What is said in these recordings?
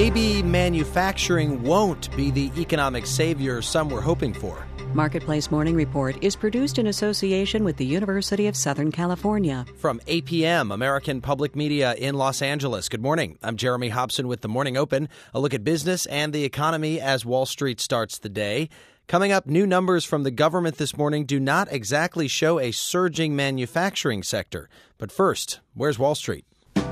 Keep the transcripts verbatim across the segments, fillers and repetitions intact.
maybe manufacturing won't be the economic savior some were hoping for. Marketplace Morning Report is produced in association with the University of Southern California. From A P M, American Public Media in Los Angeles. Good morning. I'm Jeremy Hobson with The Morning Open. A look at business and the economy as Wall Street starts the day. Coming up, new numbers from the government this morning do not exactly show a surging manufacturing sector. But first, where's Wall Street?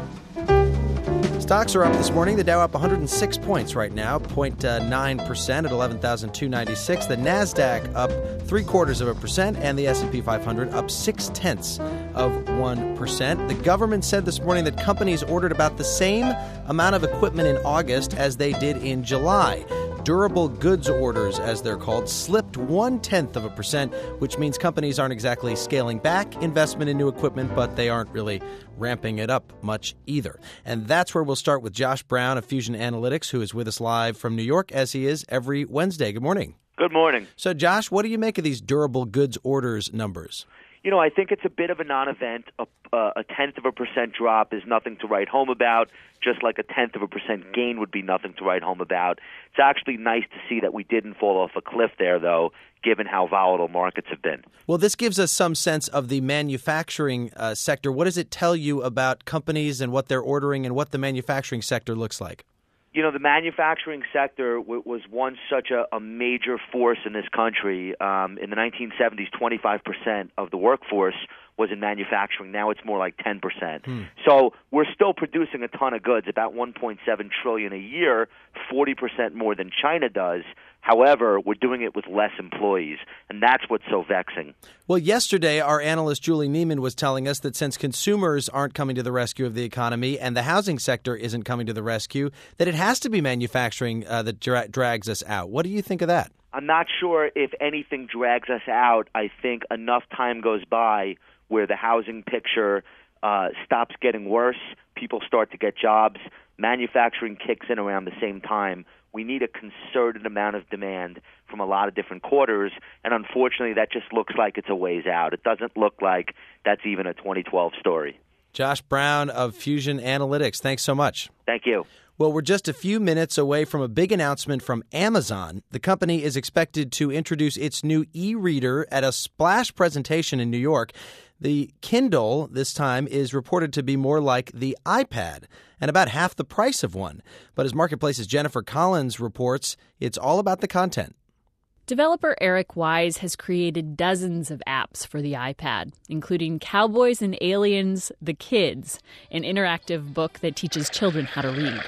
Stocks are up this morning. The Dow up one hundred six points right now, zero point nine percent at eleven thousand two hundred ninety-six. The NASDAQ up three quarters of a percent, and the S and P five hundred up six tenths of one percent. The government said this morning that companies ordered about the same amount of equipment in August as they did in July. Durable goods orders, as they're called, slipped one-tenth of a percent, which means companies aren't exactly scaling back investment in new equipment, but they aren't really ramping it up much either. And that's where we'll start with Josh Brown of Fusion Analytics, who is with us live from New York, as he is every Wednesday. Good morning. Good morning. So, Josh, what do you make of these durable goods orders numbers? You know, I think it's a bit of a non-event. A, uh, a tenth of a percent drop is nothing to write home about, just like a tenth of a percent gain would be nothing to write home about. It's actually nice to see that we didn't fall off a cliff there, though, given how volatile markets have been. Well, this gives us some sense of the manufacturing uh, sector. What does it tell you about companies and what they're ordering and what the manufacturing sector looks like? You know, the manufacturing sector w- was once such a, a major force in this country. Um, in the nineteen seventies, twenty-five percent of the workforce was in manufacturing. Now it's more like ten percent. Hmm. So we're still producing a ton of goods, about one point seven trillion dollars a year, forty percent more than China does. However, we're doing it with less employees, and that's what's so vexing. Well, yesterday, our analyst Julie Neiman was telling us that since consumers aren't coming to the rescue of the economy and the housing sector isn't coming to the rescue, that it has to be manufacturing uh, that dra- drags us out. What do you think of that? I'm not sure if anything drags us out. I think enough time goes by where the housing picture uh, stops getting worse, people start to get jobs, manufacturing kicks in around the same time. We need a concerted amount of demand from a lot of different quarters, and unfortunately that just looks like it's a ways out. It doesn't look like that's even a twenty twelve story. Josh Brown of Fusion Analytics, thanks so much. Thank you. Well, we're just a few minutes away from a big announcement from Amazon. The company is expected to introduce its new e-reader at a splash presentation in New York. The Kindle, this time, is reported to be more like the iPad and about half the price of one. But as Marketplace's Jennifer Collins reports, it's all about the content. Developer Eric Wise has created dozens of apps for the iPad, including Cowboys and Aliens, The Kids, an interactive book that teaches children how to read.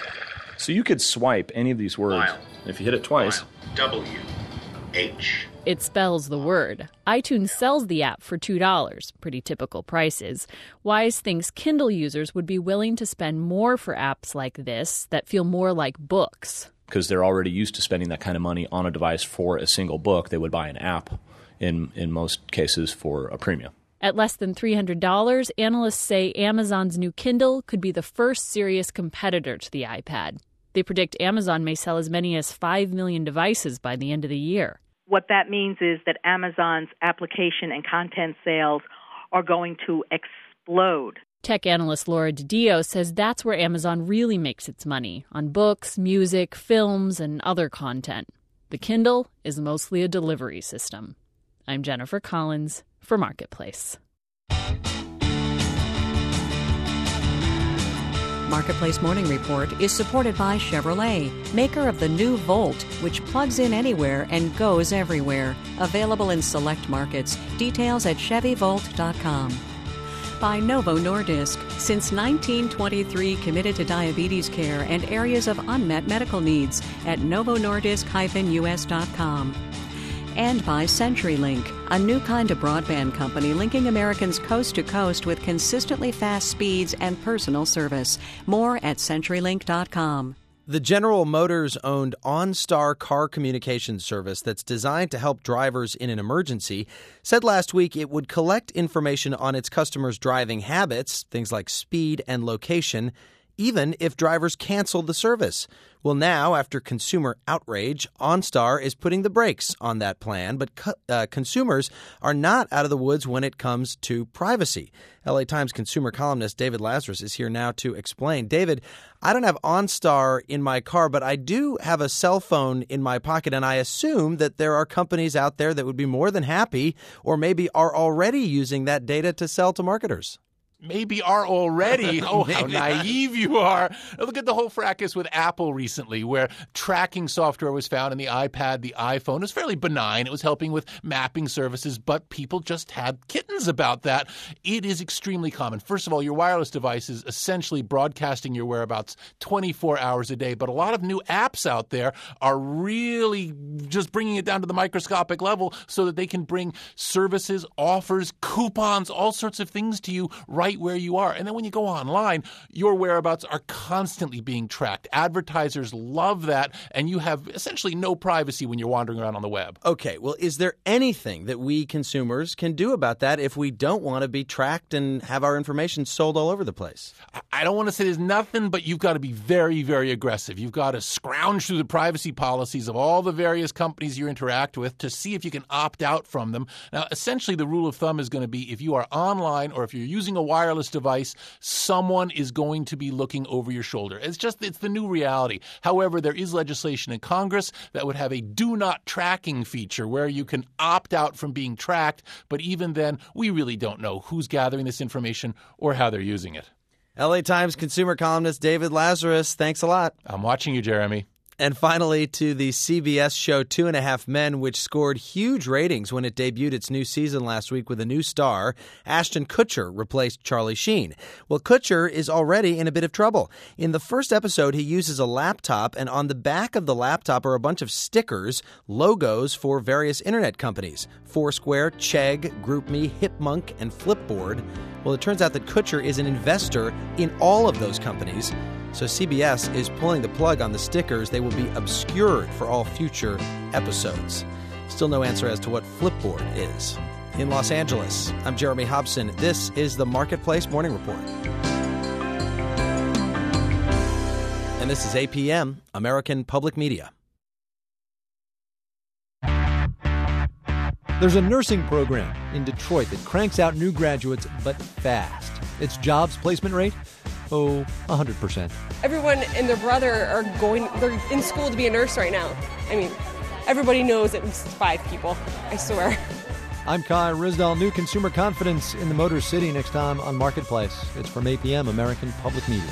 So you could swipe any of these words. Mile. If you hit it twice. Mile. W. H. It spells the word. iTunes sells the app for two dollars, pretty typical prices. Wise thinks Kindle users would be willing to spend more for apps like this that feel more like books. Because they're already used to spending that kind of money on a device for a single book. They would buy an app in, in most cases for a premium. At less than three hundred dollars, analysts say Amazon's new Kindle could be the first serious competitor to the iPad. They predict Amazon may sell as many as five million devices by the end of the year. What that means is that Amazon's application and content sales are going to explode. Tech analyst Laura DiDio says that's where Amazon really makes its money, on books, music, films, and other content. The Kindle is mostly a delivery system. I'm Jennifer Collins for Marketplace. Marketplace Morning Report is supported by Chevrolet, maker of the new Volt, which plugs in anywhere and goes everywhere. Available in select markets. Details at chevy volt dot com. By Novo Nordisk, since nineteen twenty-three committed to diabetes care and areas of unmet medical needs at novo nordisk dash u s dot com. And by CenturyLink, a new kind of broadband company linking Americans coast to coast with consistently fast speeds and personal service. More at century link dot com. The General Motors-owned OnStar car communication service that's designed to help drivers in an emergency said last week it would collect information on its customers' driving habits, things like speed and location, even if drivers canceled the service. Well, now, after consumer outrage, OnStar is putting the brakes on that plan, but co- uh, consumers are not out of the woods when it comes to privacy. L A Times consumer columnist David Lazarus is here now to explain. David, I don't have OnStar in my car, but I do have a cell phone in my pocket, and I assume that there are companies out there that would be more than happy or maybe are already using that data to sell to marketers. Maybe are already. Oh, how naive you are. Look at the whole fracas with Apple recently, where tracking software was found in the iPad, the iPhone. It was fairly benign. It was helping with mapping services, but people just had kittens about that. It is extremely common. First of all, your wireless device is essentially broadcasting your whereabouts twenty-four hours a day, but a lot of new apps out there are really just bringing it down to the microscopic level so that they can bring services, offers, coupons, all sorts of things to you right where you are. And then when you go online, your whereabouts are constantly being tracked. Advertisers love that, and you have essentially no privacy when you're wandering around on the web. Okay, well, is there anything that we consumers can do about that if we don't want to be tracked and have our information sold all over the place? I don't want to say there's nothing, but you've got to be very, very aggressive. You've got to scrounge through the privacy policies of all the various companies you interact with to see if you can opt out from them. Now, essentially, the rule of thumb is going to be if you are online or if you're using a wireless device, someone is going to be looking over your shoulder. It's just, it's the new reality. However, there is legislation in Congress that would have a do not tracking feature where you can opt out from being tracked. But even then, we really don't know who's gathering this information or how they're using it. L A Times consumer columnist David Lazarus, thanks a lot. I'm watching you, Jeremy. And finally, to the C B S show Two and a Half Men, which scored huge ratings when it debuted its new season last week with a new star. Ashton Kutcher replaced Charlie Sheen. Well, Kutcher is already in a bit of trouble. In the first episode, he uses a laptop, and on the back of the laptop are a bunch of stickers, logos for various internet companies. Foursquare, Chegg, GroupMe, Hipmunk, and Flipboard. Well, it turns out that Kutcher is an investor in all of those companies. So C B S is pulling the plug on the stickers. They will be obscured for all future episodes. Still no answer as to what Flipboard is. In Los Angeles, I'm Jeremy Hobson. This is the Marketplace Morning Report. And this is A P M, American Public Media. There's a nursing program in Detroit that cranks out new graduates, but fast. Its jobs placement rate? Oh, one hundred percent. Everyone and their brother are going, they're in school to be a nurse right now. I mean, everybody knows at least five people, I swear. I'm Kai Risdall. New consumer confidence in the Motor City next time on Marketplace. It's from A P M, American Public Media.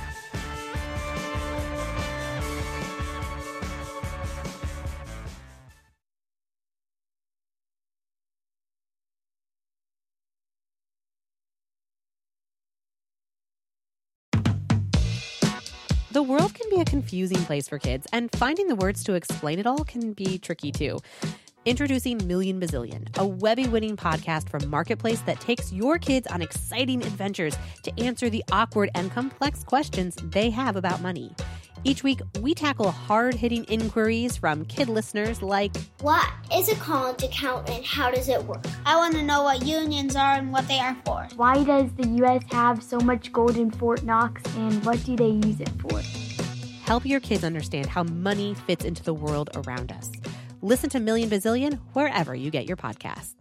The world can be a confusing place for kids, and finding the words to explain it all can be tricky too. Introducing Million Bazillion, a Webby-winning podcast from Marketplace that takes your kids on exciting adventures to answer the awkward and complex questions they have about money. Each week, we tackle hard-hitting inquiries from kid listeners like, what is a college account and how does it work? I want to know what unions are and what they are for. Why does the U S have so much gold in Fort Knox and what do they use it for? Help your kids understand how money fits into the world around us. Listen to Million Bazillion wherever you get your podcasts.